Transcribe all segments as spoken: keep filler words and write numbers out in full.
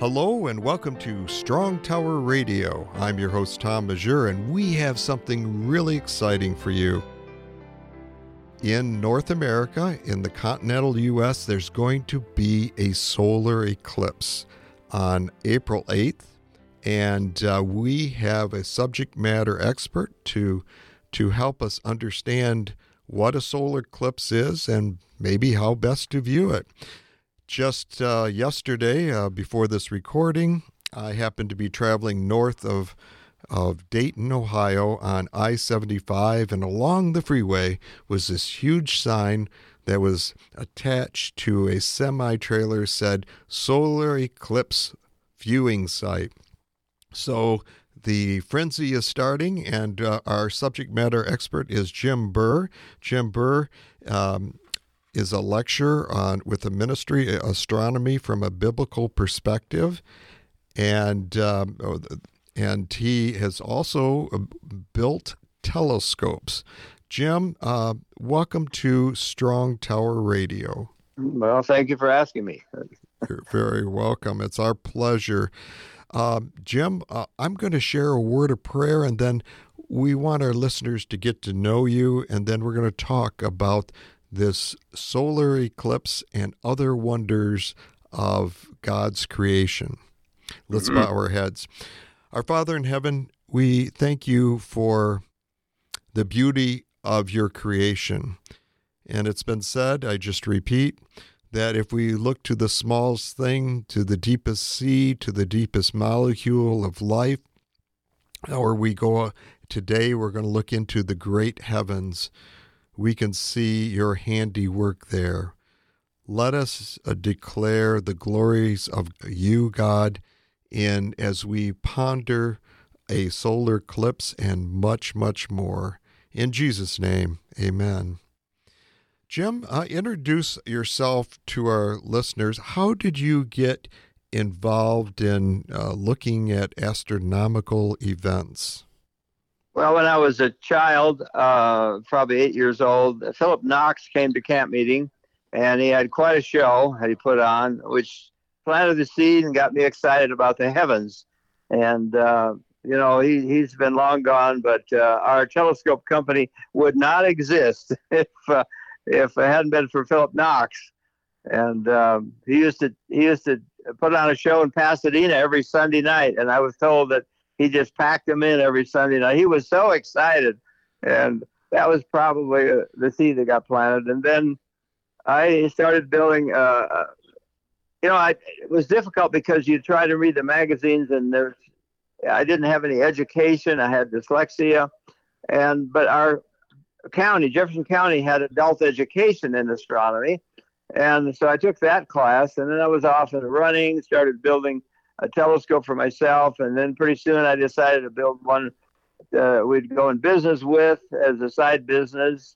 Hello and welcome to Strong Tower Radio. I'm your host, Tom Mazur, and we have something really exciting for you. In North America, in the continental U S, there's going to be a solar eclipse on April eighth, and uh, we have a subject matter expert to, to help us understand what a solar eclipse is and maybe how best to view it. Just uh, yesterday, uh, before this recording, I happened to be traveling north of of Dayton, Ohio on I seventy-five, and along the freeway was this huge sign that was attached to a semi-trailer said Solar Eclipse Viewing Site. So the frenzy is starting, and uh, our subject matter expert is Jim Burr. Jim Burr um, is a lecturer on with the ministry astronomy from a biblical perspective, and um, and he has also built telescopes. Jim, uh, welcome to Strong Tower Radio. Well, thank you for asking me. You're very welcome. It's our pleasure. Um, Jim, uh, I'm going to share a word of prayer, and then we want our listeners to get to know you, and then we're going to talk about this solar eclipse and other wonders of God's creation. Let's bow our heads. Our Father in heaven, we thank you for the beauty of your creation. And it's been said, I just repeat, that if we look to the smallest thing, to the deepest sea, to the deepest molecule of life, or we go today, we're going to look into the great heavens, we can see your handiwork there. Let us uh, declare the glories of you, God, in as we ponder a solar eclipse and much, much more. In Jesus' name, amen. Jim, uh, introduce yourself to our listeners. How did you get involved in uh, looking at astronomical events? Well, when I was a child, uh, probably eight years old, Philip Knox came to camp meeting, and he had quite a show that he put on, which planted the seed and got me excited about the heavens. And, uh, you know, he, he's been long gone, but uh, our telescope company would not exist if uh, if it hadn't been for Philip Knox. And um, he used to he used to put on a show in Pasadena every Sunday night, and I was told that he just packed them in every Sunday night. He was so excited, and that was probably uh, the seed that got planted. And then I started building. Uh, you know, I, it was difficult because you try to read the magazines, and there's. I didn't have any education. I had dyslexia, and but our county, Jefferson County, had adult education in astronomy, and so I took that class, and then I was off and running, started building a telescope for myself, and then pretty soon I decided to build one uh, we'd go in business with as a side business,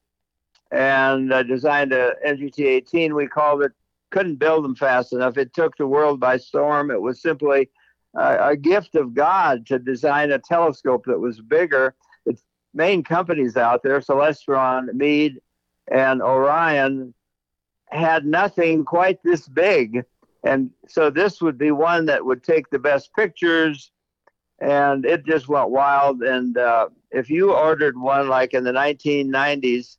and I designed a N G T eighteen, we called it. Couldn't build them fast enough. It took the world by storm. It was simply uh, a gift of God to design a telescope that was bigger. Its main companies out there, Celestron, Meade, and Orion, had nothing quite this big. And so this would be one that would take the best pictures, and it just went wild. And uh, if you ordered one like in the nineteen nineties,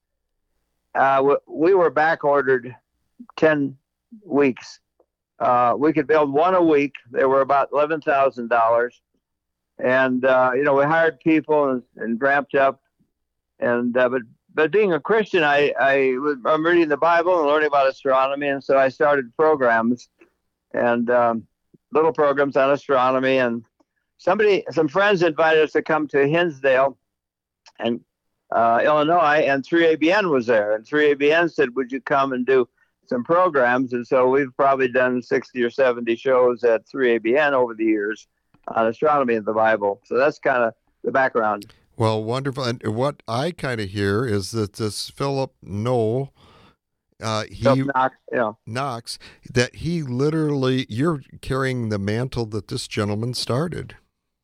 uh, we were back ordered ten weeks. Uh, we could build one a week. They were about eleven thousand dollars. And, uh, you know, we hired people and, and ramped up. And uh, but but being a Christian, I, I was, I'm reading the Bible and learning about astronomy. And so I started programs. And um, little programs on astronomy, and somebody, some friends invited us to come to Hinsdale, and uh, Illinois, and three A B N was there, and three A B N said, "Would you come and do some programs?" And so we've probably done sixty or seventy shows at three A B N over the years on astronomy and the Bible. So that's kind of the background. Well, wonderful. And what I kind of hear is that this Philip Knoll. Uh, he Knox, yeah. Knox, that he literally, you're carrying the mantle that this gentleman started.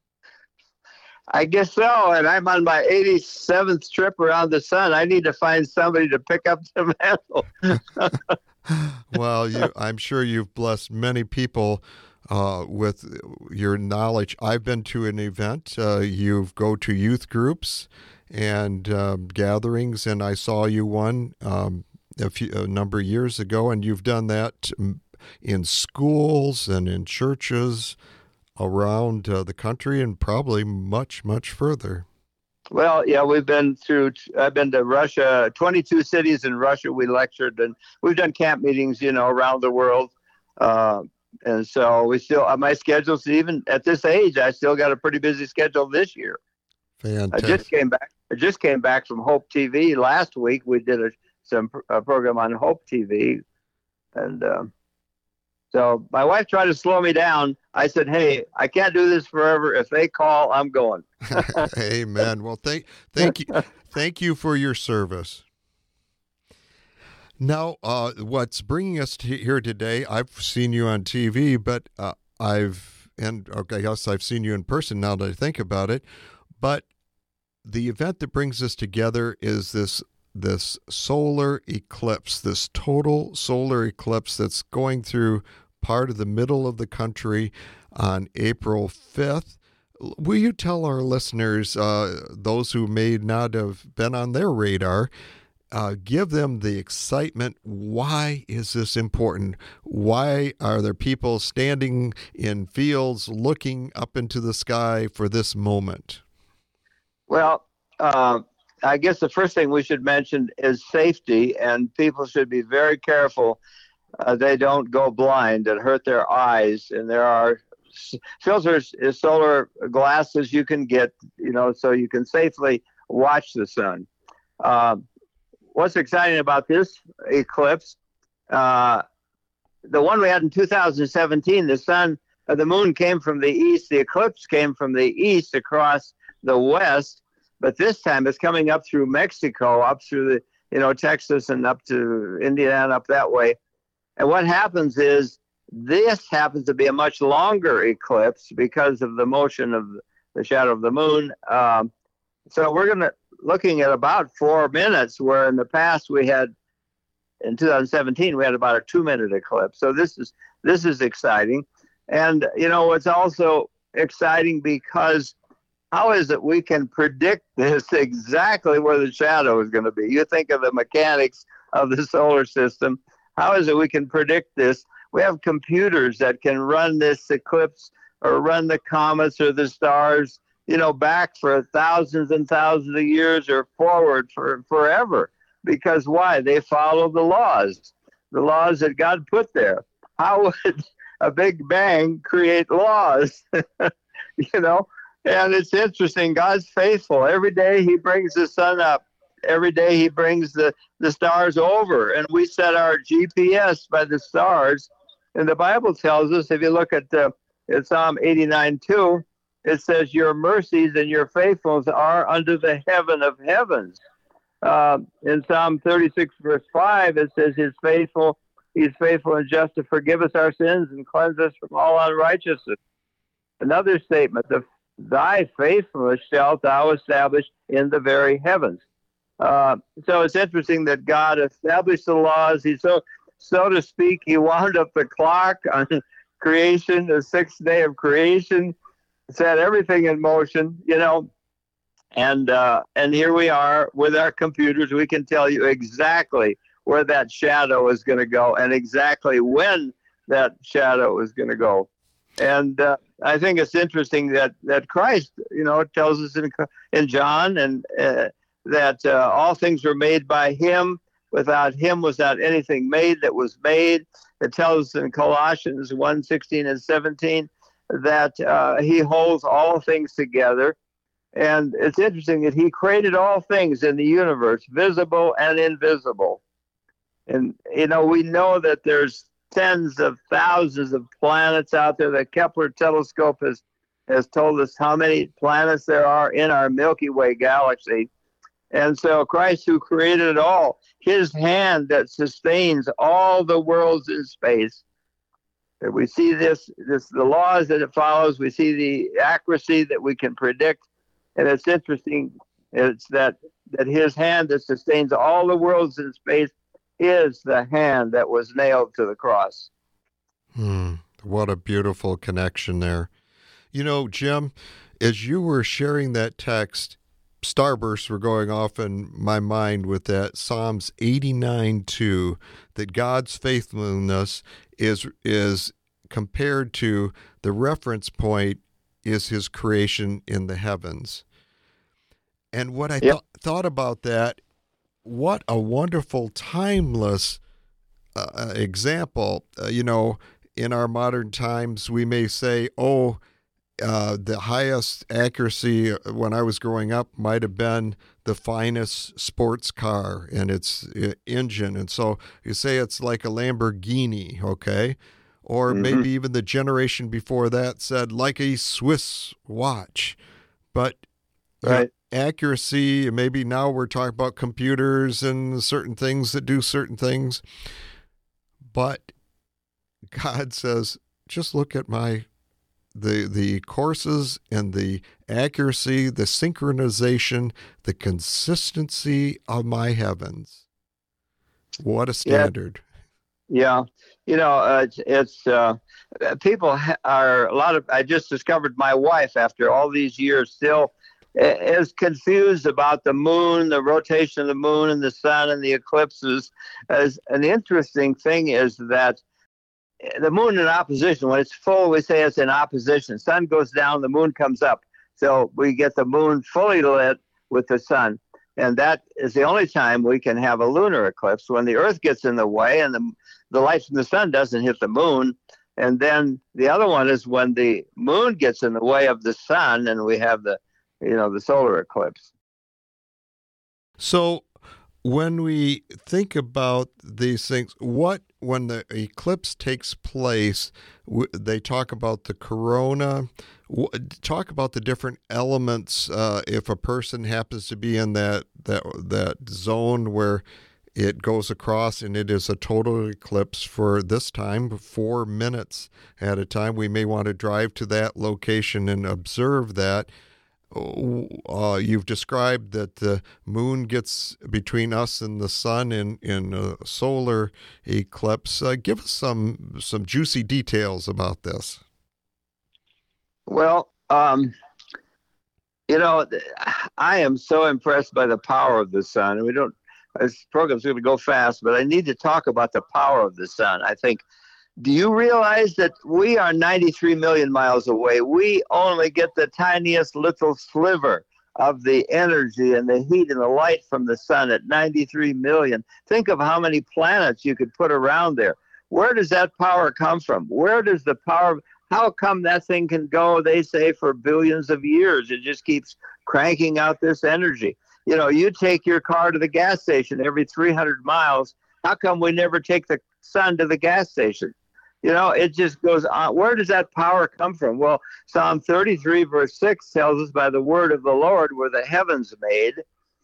I guess so, and I'm on my eighty-seventh trip around the sun. I need to find somebody to pick up the mantle. Well, you, I'm sure you've blessed many people uh, with your knowledge. I've been to an event. Uh, you go to youth groups and um, gatherings, and I saw you one um, a, few, a number of years ago, and you've done that in schools and in churches around uh, the country and probably much, much further. Well, yeah, we've been through, I've been to Russia, twenty-two cities in Russia we lectured, and we've done camp meetings, you know, around the world. Uh, and so we still, my schedule's even at this age, I still got a pretty busy schedule this year. Fantastic. I just came back, I just came back from Hope T V last week. We did a, some a program on Hope T V. And uh, so my wife tried to slow me down. I said, hey, I can't do this forever. If they call, I'm going. Amen. Well, thank thank you thank you for your service. Now, uh, what's bringing us to here today? I've seen you on T V, but uh, I've and okay, yes, I've seen you in person. Now that I think about it, but the event that brings us together is this this solar eclipse, this total solar eclipse that's going through part of the middle of the country on April fifth. Will you tell our listeners, uh, those who may not have been on their radar, uh, give them the excitement? Why is this important? Why are there people standing in fields looking up into the sky for this moment? Well, uh, I guess the first thing we should mention is safety, and people should be very careful uh, they don't go blind and hurt their eyes. And there are filters, solar glasses you can get, you know, so you can safely watch the sun. Uh, what's exciting about this eclipse, uh, the one we had in two thousand seventeen, the sun, uh, the moon came from the east, the eclipse came from the east across the west, but this time it's coming up through Mexico, up through the, you know, Texas and up to Indiana, up that way. And what happens is this happens to be a much longer eclipse because of the motion of the shadow of the moon. Um, so we're going to looking at about four minutes, where in the past we had, in two thousand seventeen, we had about a two-minute eclipse. So this is this is exciting. And, you know, it's also exciting because how is it we can predict this exactly where the shadow is going to be? You think of the mechanics of the solar system. How is it we can predict this? We have computers that can run this eclipse or run the comets or the stars, you know, back for thousands and thousands of years or forward for forever. Because why? They follow the laws, the laws that God put there. How would a Big Bang create laws? You know, and it's interesting. God's faithful. Every day he brings the sun up. Every day he brings the, the stars over, and we set our G P S by the stars. And the Bible tells us, if you look at uh, in Psalm eighty-nine two, it says, your mercies and your faithfulness are under the heaven of heavens. Uh, in Psalm thirty-six, verse five, it says, he's faithful, he's faithful and just to forgive us our sins and cleanse us from all unrighteousness. Another statement, the, thy faithfulness shalt thou establish in the very heavens. Uh, so it's interesting that God established the laws. He so, so to speak, he wound up the clock on creation, the sixth day of creation, set everything in motion, you know, and uh, and here we are with our computers. We can tell you exactly where that shadow is going to go and exactly when that shadow is going to go. And uh, I think it's interesting that, that Christ, you know, tells us in, in John and uh, that uh, all things were made by him. Without him was not anything made that was made. It tells us in Colossians one, sixteen and seventeen that uh, he holds all things together. And it's interesting that he created all things in the universe, visible and invisible. And, you know, we know that there's tens of thousands of planets out there. The Kepler telescope has, has told us how many planets there are in our Milky Way galaxy. And so Christ, who created it all, his hand that sustains all the worlds in space. We see this, this, the laws that it follows. We see the accuracy that we can predict. And it's interesting, it's that, that his hand that sustains all the worlds in space is the hand that was nailed to the cross. Hmm. What a beautiful connection there. You know, Jim, as you were sharing that text, starbursts were going off in my mind with that Psalms eighty-nine two, that God's faithfulness is is compared to the reference point is his creation in the heavens. And what I Yep. th- thought about that, what a wonderful, timeless uh, example. Uh, you know, in our modern times, we may say, oh, uh, the highest accuracy when I was growing up might have been the finest sports car and its uh, engine. And so you say it's like a Lamborghini, okay? Or Mm-hmm. maybe even the generation before that said like a Swiss watch. But you know, Right. accuracy, maybe now we're talking about computers and certain things that do certain things. But God says, just look at my the the courses and the accuracy, the synchronization, the consistency of my heavens. What a standard. Yeah. You know, uh, it's, it's uh, people ha- are a lot of, I just discovered my wife after all these years still i- is confused about the moon, the rotation of the moon and the sun and the eclipses. As an interesting thing is that the moon in opposition, when it's full, we say it's in opposition. Sun goes down, the moon comes up. So we get the moon fully lit with the sun. And that is the only time we can have a lunar eclipse, when the earth gets in the way and the, the light from the sun doesn't hit the moon. And then the other one is when the moon gets in the way of the sun and we have the, you know, the solar eclipse. So when we think about these things, what, when the eclipse takes place, w- they talk about the corona, w- talk about the different elements. Uh, if a person happens to be in that, that, that zone where it goes across and it is a total eclipse for this time, four minutes at a time, we may want to drive to that location and observe that. Uh, you've described that the moon gets between us and the sun in, in a solar eclipse. Uh, give us some some juicy details about this. Well, um, you know, I am so impressed by the power of the sun. We don't, this program's going to go fast, but I need to talk about the power of the sun. I think, do you realize that we are ninety-three million miles away? We only get the tiniest little sliver of the energy and the heat and the light from the sun at ninety-three million. Think of how many planets you could put around there. Where does that power come from? Where does the power, how come that thing can go, they say, for billions of years? It just keeps cranking out this energy. You know, you take your car to the gas station every three hundred miles. How come we never take the sun to the gas station? You know, it just goes on. Where does that power come from? Well, Psalm thirty-three, verse six tells us, by the word of the Lord were the heavens made.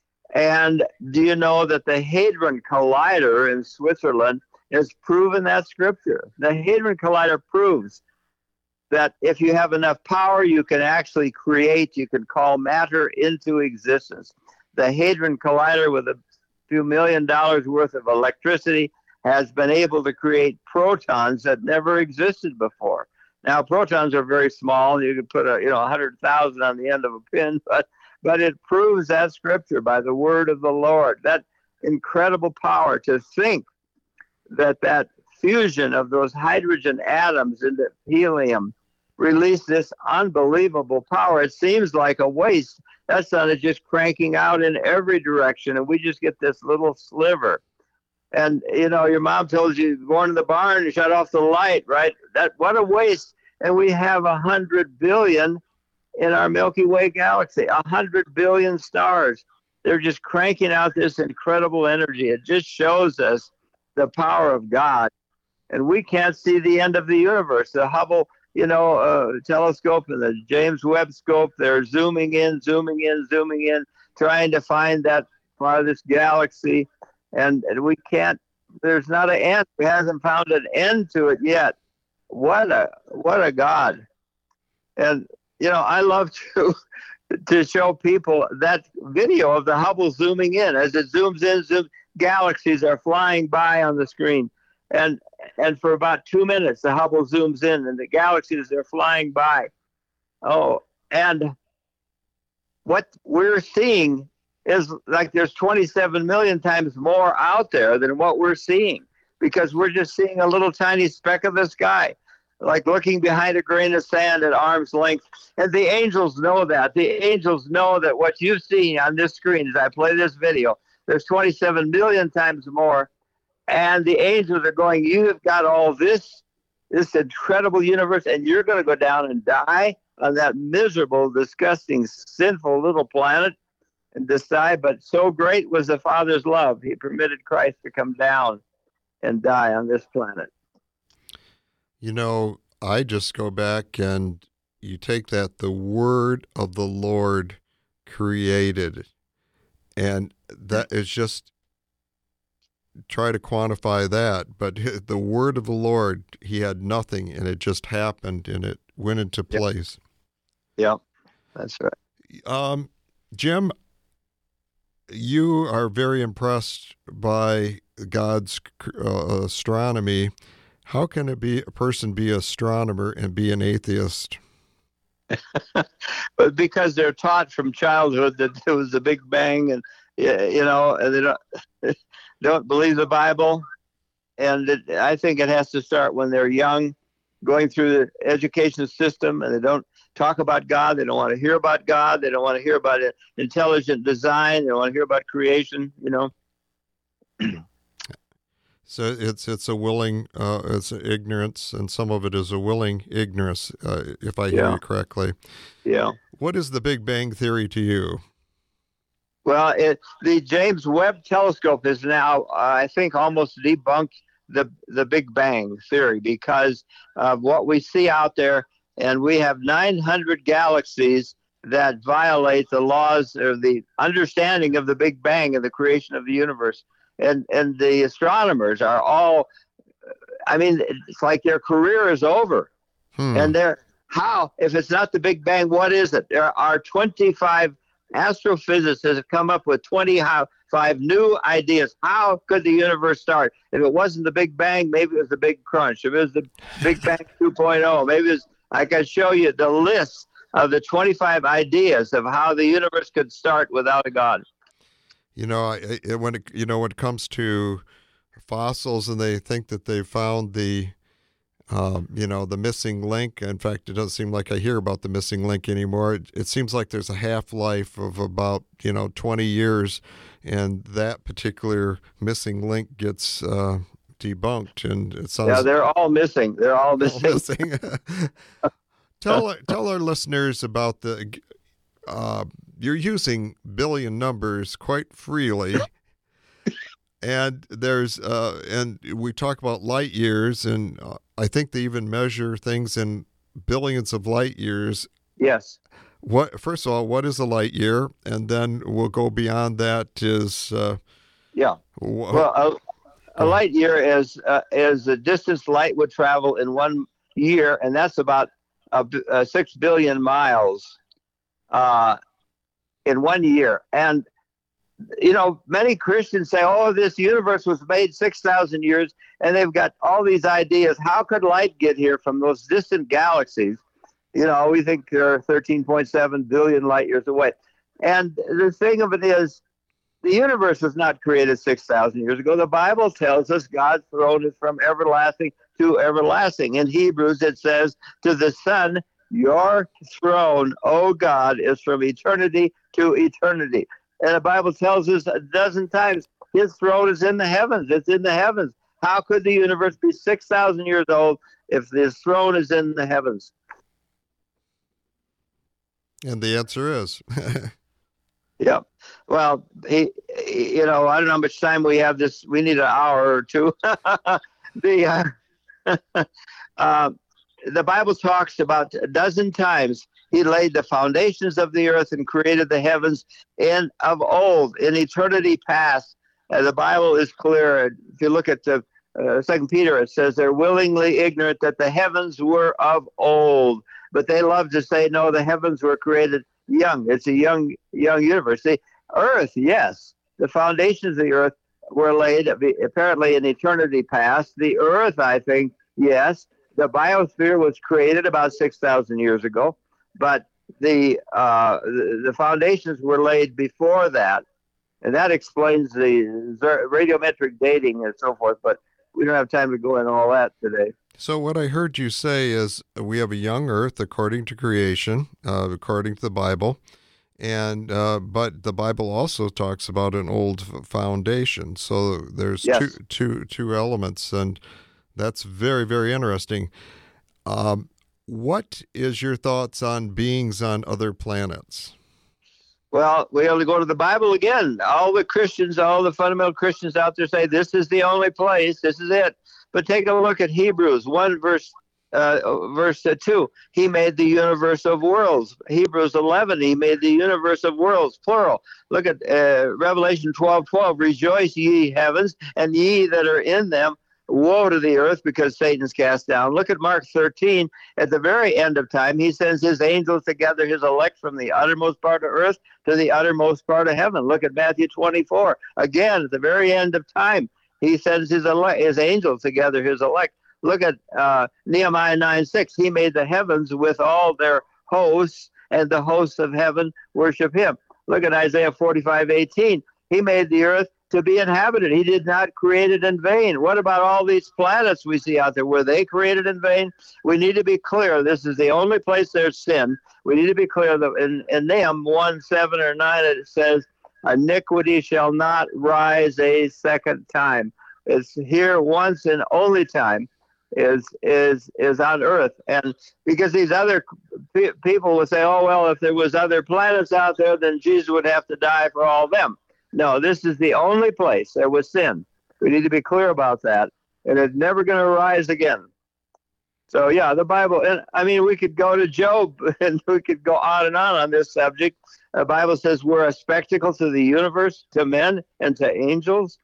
And do you know that the Hadron Collider in Switzerland has proven that scripture? The Hadron Collider proves that if you have enough power, you can actually create, you can call matter into existence. The Hadron Collider, with a few million dollars worth of electricity, has been able to create protons that never existed before. Now, protons are very small. You could put a, you know, one hundred thousand on the end of a pin, but but it proves that scripture by the word of the Lord. That incredible power to think that that fusion of those hydrogen atoms into helium release this unbelievable power. It seems like a waste. That sun is just cranking out in every direction, and we just get this little sliver. And, you know, your mom told you, go into the barn and shut off the light, right? That, what a waste. And we have a hundred billion in our Milky Way galaxy, a hundred billion stars. They're just cranking out this incredible energy. It just shows us the power of God. And we can't see the end of the universe. The Hubble, you know, uh, telescope and the James Webb scope, they're zooming in, zooming in, zooming in, trying to find that part of this galaxy. And, and we can't, there's not an end. We hasn't found an end to it yet. What a, what a God. And, you know, I love to, to show people that video of the Hubble zooming in. As it zooms in, zooms, galaxies are flying by on the screen. And And for about two minutes, the Hubble zooms in, and the galaxies are flying by. Oh, and what we're seeing is like there's twenty-seven million times more out there than what we're seeing, because we're just seeing a little tiny speck of the sky, like looking behind a grain of sand at arm's length. And the angels know that. The angels know that what you've seen on this screen as I play this video, there's twenty-seven million times more. And the angels are going, you have got all this, this incredible universe, and you're going to go down and die on that miserable, disgusting, sinful little planet and decide. But so great was the Father's love, he permitted Christ to come down and die on this planet. You know, I just go back and you take that, the word of the Lord created, and that is just, try to quantify that, but the word of the Lord, he had nothing, and it just happened, and it went into place. Yeah, that's right. Um, Jim, you are very impressed by God's uh, astronomy. How can it be a person be an astronomer and be an atheist? But because they're taught from childhood that there was a Big Bang, and you know, and they don't don't believe the Bible. And it, I think it has to start when they're young, going through the education system, and they don't talk about God. They don't want to hear about God. They don't want to hear about intelligent design. They don't want to hear about creation, you know. So it's it's a willing, uh, it's ignorance, and some of it is a willing ignorance, uh, if I hear yeah. you correctly. Yeah. What is the Big Bang Theory to you? Well, it, the James Webb Telescope is now, uh, I think, almost debunked the the Big Bang Theory because of what we see out there, and we have nine hundred galaxies that violate the laws or the understanding of the Big Bang and the creation of the universe. And and the astronomers are all, I mean, it's like their career is over. Hmm. And they're, how, if it's not the Big Bang, what is it? There are twenty-five astrophysicists have come up with twenty-five new ideas. How could the universe start? If it wasn't the Big Bang, maybe it was the Big Crunch. If it was the Big Bang two point oh, maybe it's, I can show you the list of the twenty-five ideas of how the universe could start without a God. You know, I, I, when it, you know, when it comes to fossils, and they think that they found the, um, you know, the missing link. In fact, it doesn't seem like I hear about the missing link anymore. It, it seems like there's a half-life of about, you know, twenty years, and that particular missing link gets uh, debunked. And it sounds yeah, they're all missing. They're all missing. All missing. tell tell our listeners about the. Uh, you're using billion numbers quite freely, and there's uh, and we talk about light years, and uh, I think they even measure things in billions of light years. Yes. What? First of all, what is a light year, and then we'll go beyond that. Is uh, yeah. Wh- well, a, a light year is uh, is the distance light would travel in one year, and that's about uh, uh, six billion miles. Uh, in one year. And, you know, many Christians say, oh, this universe was made six thousand years, and they've got all these ideas. How could light get here from those distant galaxies? You know, we think they're thirteen point seven billion light years away. And the thing of it is, the universe was not created six thousand years ago. The Bible tells us God's throne is from everlasting to everlasting. In Hebrews, it says, to the Son, your throne, O God, is from eternity to eternity. And the Bible tells us a dozen times, his throne is in the heavens. It's in the heavens. How could the universe be six thousand years old if his throne is in the heavens? And the answer is. Yeah. Well, he, he, you know, I don't know how much time we have this. We need an hour or two. the, uh, uh, The Bible talks about a dozen times he laid the foundations of the earth and created the heavens in of old, in eternity past. Uh, the Bible is clear. If you look at the uh, Second Peter, it says they're willingly ignorant that the heavens were of old. But they love to say, no, the heavens were created young. It's a young, young universe. The earth, yes, the foundations of the earth were laid apparently in eternity past. The earth, I think, yes. The biosphere was created about six thousand years ago, but the, uh, the the foundations were laid before that. And that explains the radiometric dating and so forth, but we don't have time to go into all that today. So what I heard you say is we have a young earth according to creation, uh, according to the Bible, and uh, but the Bible also talks about an old foundation. So there's yes. two, two, two elements, and that's very, very interesting. Um, what is your thoughts on beings on other planets? Well, we have to go to the Bible again. All the Christians, all the fundamental Christians out there say this is the only place, this is it. But take a look at Hebrews one, verse uh, verse uh, two. He made the universe of worlds. Hebrews eleven, he made the universe of worlds, plural. Look at uh, Revelation twelve twelve. Rejoice, ye heavens, and ye that are in them. Woe to the earth, because Satan's cast down. Look at Mark thirteen. At the very end of time, he sends his angels to gather his elect from the uttermost part of earth to the uttermost part of heaven. Look at Matthew twenty-four. Again, at the very end of time, he sends his elect, his angels to gather his elect. Look at uh, Nehemiah nine six. He made the heavens with all their hosts, and the hosts of heaven worship him. Look at Isaiah forty-five eighteen. He made the earth to be inhabited. He did not create it in vain. What about all these planets we see out there? Were they created in vain? We need to be clear. This is the only place there's sin. We need to be clear that in, in Nahum one, seven or nine, it says, iniquity shall not rise a second time. It's here once and only time is is is on earth. And because these other pe- people would say, oh, well, if there was other planets out there, then Jesus would have to die for all of them. No, this is the only place there was sin. We need to be clear about that. And it's never going to rise again. So, yeah, the Bible, and I mean, we could go to Job and we could go on and on on this subject. The Bible says we're a spectacle to the universe, to men, and to angels.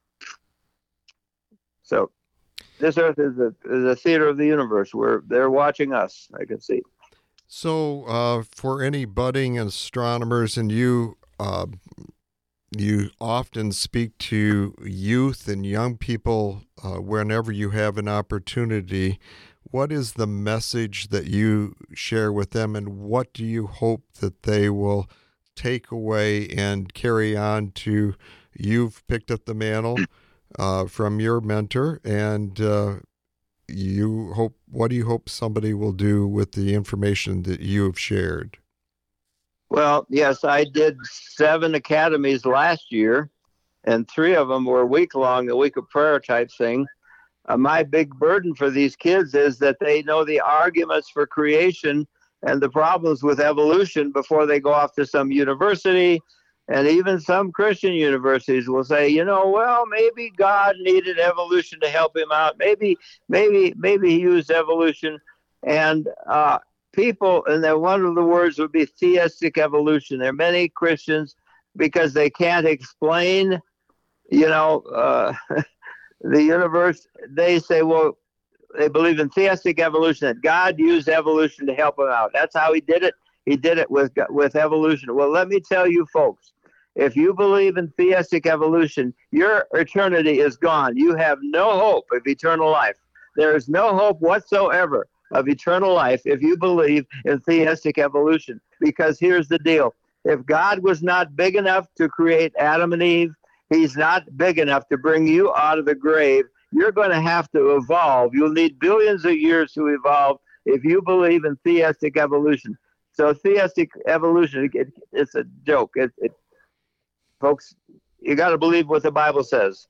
So this earth is a, is a theater of the universe where they're watching us, I can see. So uh, for any budding astronomers, and you, uh, you often speak to youth and young people uh, whenever you have an opportunity. What is the message that you share with them, and what do you hope that they will take away and carry on to? You've picked up the mantle uh, from your mentor, and uh, you hope. What do you hope somebody will do with the information that you have shared? Well, yes, I did seven academies last year, and three of them were week-long, a week of prayer type thing. Uh, my big burden for these kids is that they know the arguments for creation and the problems with evolution before they go off to some university. And even some Christian universities will say, you know, well, maybe God needed evolution to help him out. Maybe, maybe, maybe he used evolution. And uh, people, and then one of the words would be theistic evolution. There are many Christians, because they can't explain, you know, uh, the universe, they say, well, they believe in theistic evolution, that God used evolution to help him out. That's how he did it. He did it with with evolution. Well, let me tell you, folks, if you believe in theistic evolution, your eternity is gone. You have no hope of eternal life. There is no hope whatsoever of eternal life if you believe in theistic evolution. Because here's the deal. If God was not big enough to create Adam and Eve, he's not big enough to bring you out of the grave. You're going to have to evolve. You'll need billions of years to evolve if you believe in theistic evolution. So theistic evolution, it, it's a joke. It, it, folks, you got to believe what the Bible says.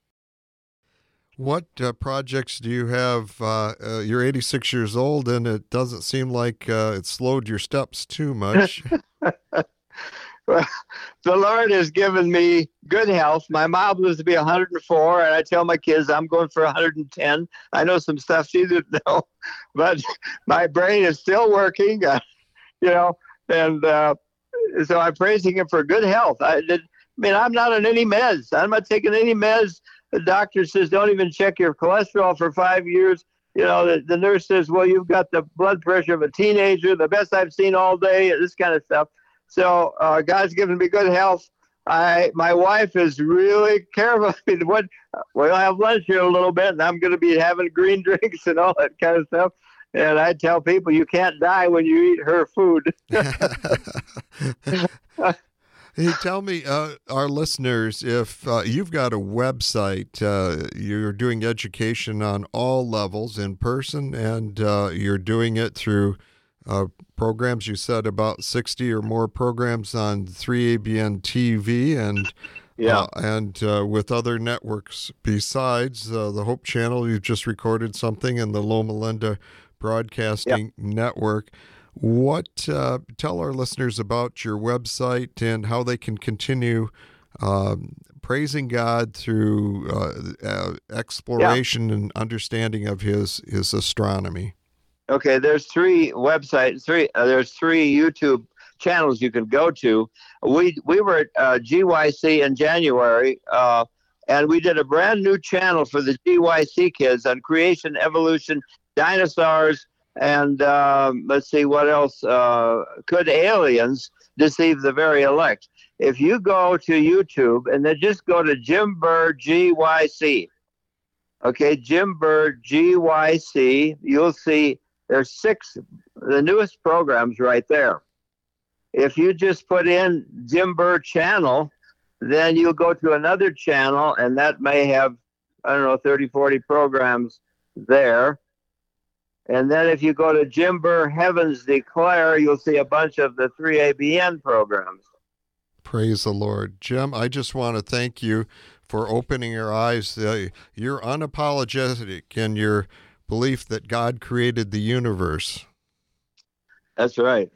What uh, projects do you have? Uh, uh, you're eighty-six years old, and it doesn't seem like uh, it slowed your steps too much. Well, the Lord has given me good health. My mom lives to be one hundred four, and I tell my kids I'm going for one hundred ten. I know some stuff she didn't know, but my brain is still working, uh, you know, and uh, so I'm praising him for good health. I, did, I mean, I'm not on any meds. I'm not taking any meds. The doctor says don't even check your cholesterol for five years. You know, the, the nurse says, well, you've got the blood pressure of a teenager, the best I've seen all day, this kind of stuff. So uh, God's given me good health. I my wife is really careful. I mean, what we'll have lunch here in a little bit, and I'm going to be having green drinks and all that kind of stuff. And I tell people you can't die when you eat her food. Hey, tell me, uh, our listeners, if uh, you've got a website, uh, you're doing education on all levels in person, and uh, you're doing it through uh, programs. You said about sixty or more programs on three A B N T V and yeah, uh, and uh, with other networks besides uh, the Hope Channel. You've just recorded something in the Loma Linda Broadcasting yeah. Network. What uh, tell our listeners about your website and how they can continue um, praising God through uh, uh, exploration yeah. and understanding of His His astronomy. Okay, there's three websites, three uh, there's three YouTube channels you can go to. We we were at uh, G Y C in January, uh, and we did a brand new channel for the G Y C kids on creation, evolution, dinosaurs. And um, let's see what else. Uh, could aliens deceive the very elect? If you go to YouTube and then just go to Jim Burr G Y C, okay, Jim Burr G Y C, you'll see there's six, the newest programs right there. If you just put in Jim Burr channel, then you'll go to another channel, and that may have, I don't know, thirty, forty programs there. And then if you go to Jim Burr Heavens Declare, you'll see a bunch of the three A B N programs. Praise the Lord. Jim, I just want to thank you for opening your eyes. Uh, you're unapologetic in your belief that God created the universe. That's right.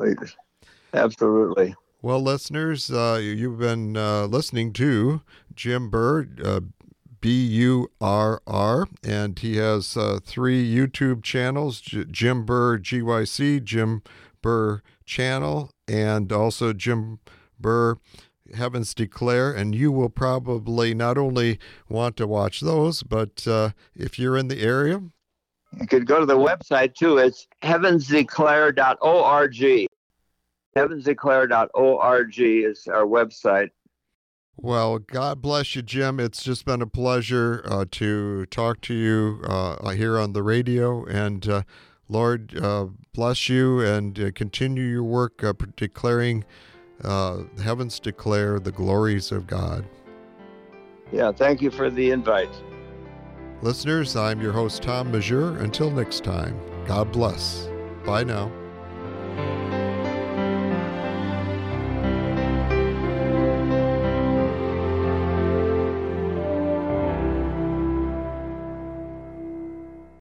Absolutely. Well, listeners, uh, you've been uh, listening to Jim Burr, uh, B U R R, and he has uh, three YouTube channels, J- Jim Burr G Y C, Jim Burr Channel, and also Jim Burr Heavens Declare, and you will probably not only want to watch those, but uh, if you're in the area, you could go to the website too. It's heavens declare dot org. heavens declare dot org is our website. Well, God bless you, Jim. It's just been a pleasure uh, to talk to you uh, here on the radio. And uh, Lord, uh, bless you and uh, continue your work uh, declaring, uh, heavens declare the glories of God. Yeah, thank you for the invite. Listeners, I'm your host, Tom Majeur. Until next time, God bless. Bye now.